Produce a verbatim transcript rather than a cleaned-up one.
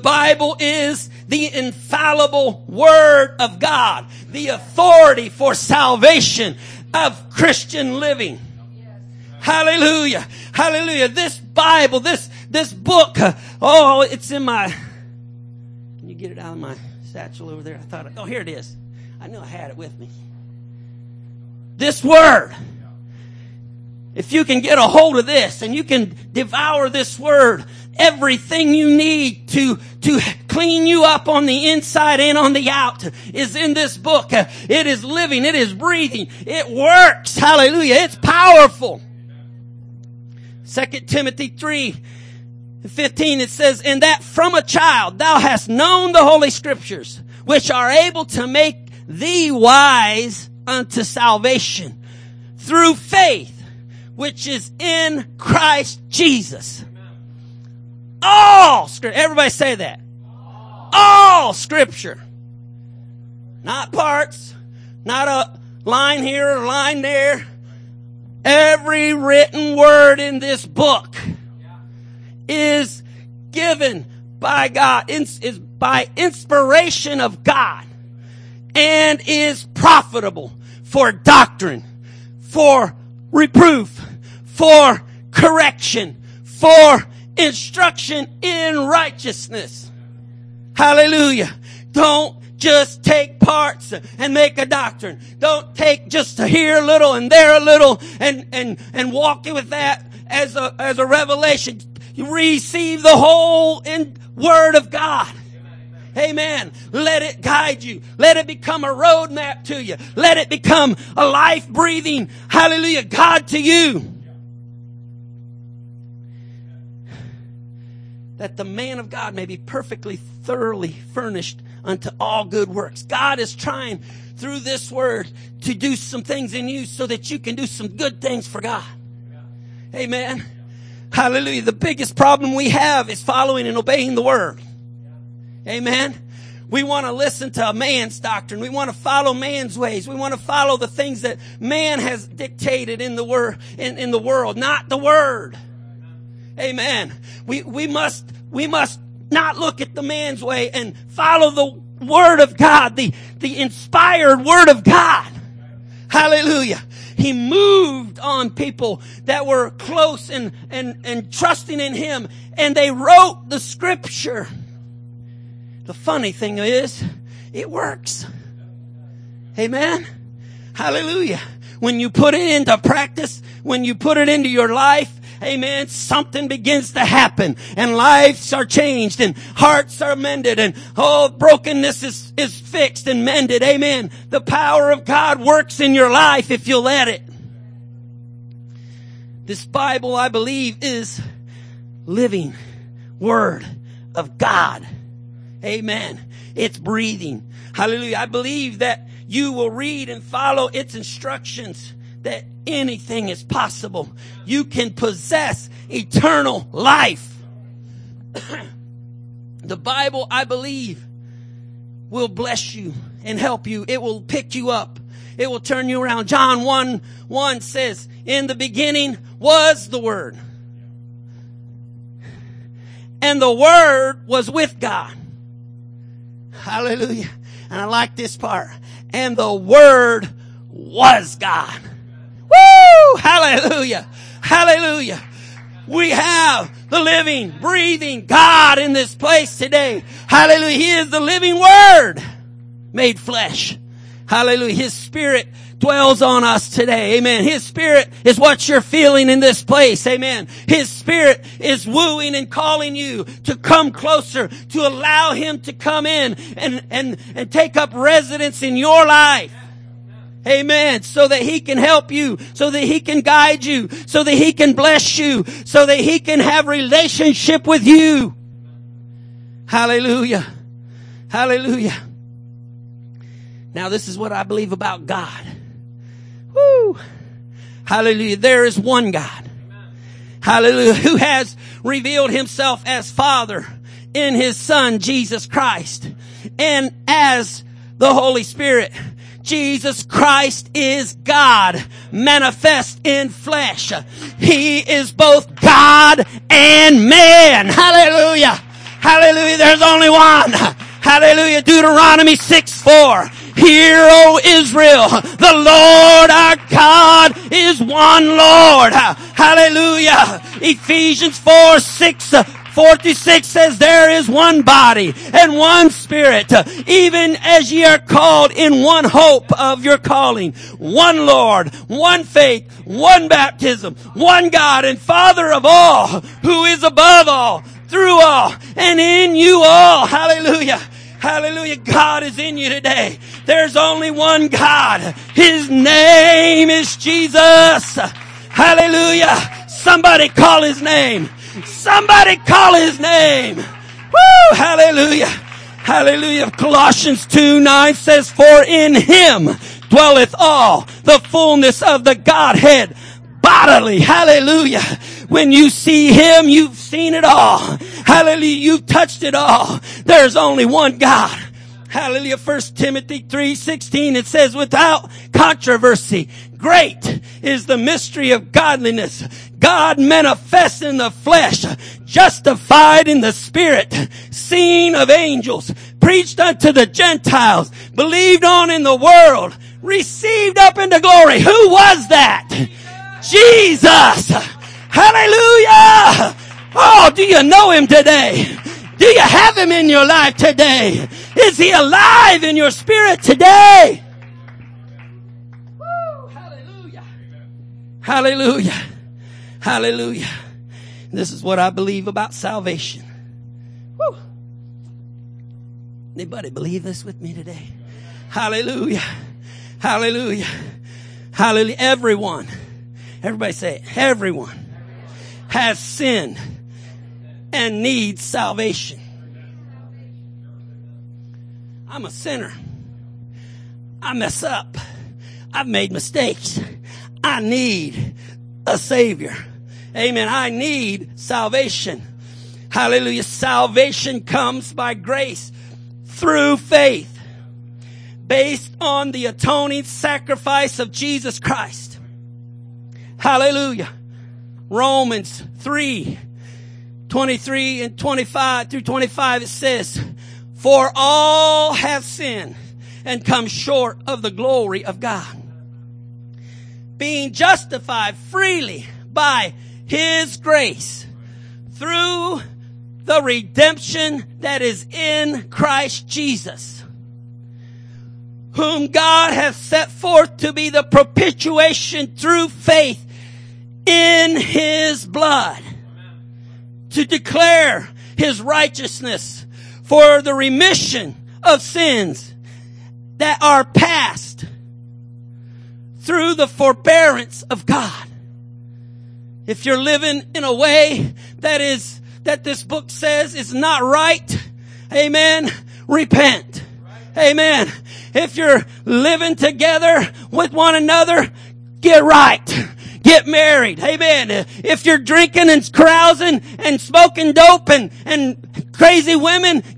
Bible is the infallible Word of God, the authority for salvation of Christian living. Hallelujah. Hallelujah. This Bible, this, this book, uh, oh, it's in my, can you get it out of my satchel over there? I thought, oh, here it is. I knew I had it with me. This Word. If you can get a hold of this and you can devour this Word, everything you need to, to clean you up on the inside and on the out is in this book. It is living. It is breathing. It works. Hallelujah. It's powerful. Second Timothy three fifteen, it says, "In that from a child thou hast known the Holy Scriptures, which are able to make thee wise unto salvation through faith, which is in Christ Jesus." All Scripture. Everybody say that. All Scripture. Not parts. Not a line here or a line there. Every written word in this book is given by God, is by inspiration of God, and is profitable for doctrine, for reproof, for correction, for instruction in righteousness. Hallelujah. Don't just take parts and make a doctrine. Don't take just here a little and there a little and, and, and walk with that as a, as a revelation. You receive the whole in Word of God. Amen. Let it guide you. Let it become a roadmap to you. Let it become a life-breathing, hallelujah, God to you. That the man of God may be perfectly, thoroughly furnished unto all good works. God is trying through this Word to do some things in you so that you can do some good things for God. Amen. Hallelujah. The biggest problem we have is following and obeying the Word. Amen. We want to listen to a man's doctrine. We want to follow man's ways. We want to follow the things that man has dictated in the word, in, in the world, not the Word. Amen. We, we must, we must not look at the man's way and follow the Word of God, the, the inspired Word of God. Hallelujah. He moved on people that were close and, and, and trusting in Him, and they wrote the Scripture. The funny thing is, it works. Amen. Hallelujah. When you put it into practice, when you put it into your life, amen, something begins to happen, and lives are changed, and hearts are mended, and oh, brokenness is, is fixed and mended. Amen. The power of God works in your life if you let it. This Bible, I believe, is living Word of God. Amen. It's breathing. Hallelujah. I believe that you will read and follow its instructions, that anything is possible. You can possess eternal life. The Bible, I believe, will bless you and help you. It will pick you up. It will turn you around. John one one says, "In the beginning was the Word, and the Word was with God." Hallelujah. And I like this part. And the Word was God. Woo! Hallelujah. Hallelujah. We have the living, breathing God in this place today. Hallelujah. He is the living Word made flesh. Hallelujah. His Spirit dwells on us today. Amen. His Spirit is what you're feeling in this place. Amen. His Spirit is wooing and calling you to come closer, to allow Him to come in and, and, and take up residence in your life. Amen. So that He can help you, so that He can guide you, so that He can bless you, so that He can have relationship with you. Hallelujah. Hallelujah. Now this is what I believe about God. Woo. Hallelujah. There is one God. Hallelujah. Who has revealed Himself as Father in His Son, Jesus Christ, and as the Holy Spirit. Jesus Christ is God manifest in flesh. He is both God and man. Hallelujah. Hallelujah. There's only one. Hallelujah. Deuteronomy six four. Hear, O Israel, the Lord our God is one Lord. Hallelujah. Ephesians four six forty-six says there is one body and one spirit, even as ye are called in one hope of your calling. One Lord, one faith, one baptism, one God and Father of all, who is above all, through all, and in you all. Hallelujah. Hallelujah. God is in you today. There's only one God. His name is Jesus. Hallelujah. Somebody call his name. Somebody call his name. Woo! Hallelujah. Hallelujah. Colossians two nine says, for in him dwelleth all the fullness of the Godhead bodily. Hallelujah. When you see him, you've seen it all. Hallelujah. You've touched it all. There's only one God. Hallelujah. First Timothy three sixteen, it says, without controversy, great is the mystery of godliness. God manifest in the flesh, justified in the spirit, seen of angels, preached unto the Gentiles, believed on in the world, received up into glory. Who was that? Jesus. Hallelujah. Oh, do you know him today? Do you have him in your life today? Is he alive in your spirit today? Woo, hallelujah. Hallelujah. Hallelujah. This is what I believe about salvation. Woo. Anybody believe this with me today? Hallelujah. Hallelujah. Hallelujah. Everyone. Everybody say it. Everyone has sinned and needs salvation. I'm a sinner. I mess up. I've made mistakes. I need a Savior. Amen. I need salvation. Hallelujah. Salvation comes by grace through faith, based on the atoning sacrifice of Jesus Christ. Hallelujah. Romans three twenty-three and twenty-five through twenty-five, it says, for all have sinned and come short of the glory of God, being justified freely by his grace through the redemption that is in Christ Jesus, whom God hath set forth to be the propitiation through faith in his blood, to declare his righteousness for the remission of sins that are past through the forbearance of God. If you're living in a way that is, that this book says is not right, amen, repent. Amen. If you're living together with one another, get right. Get married. Amen. If you're drinking and carousing and smoking dope and, and crazy women,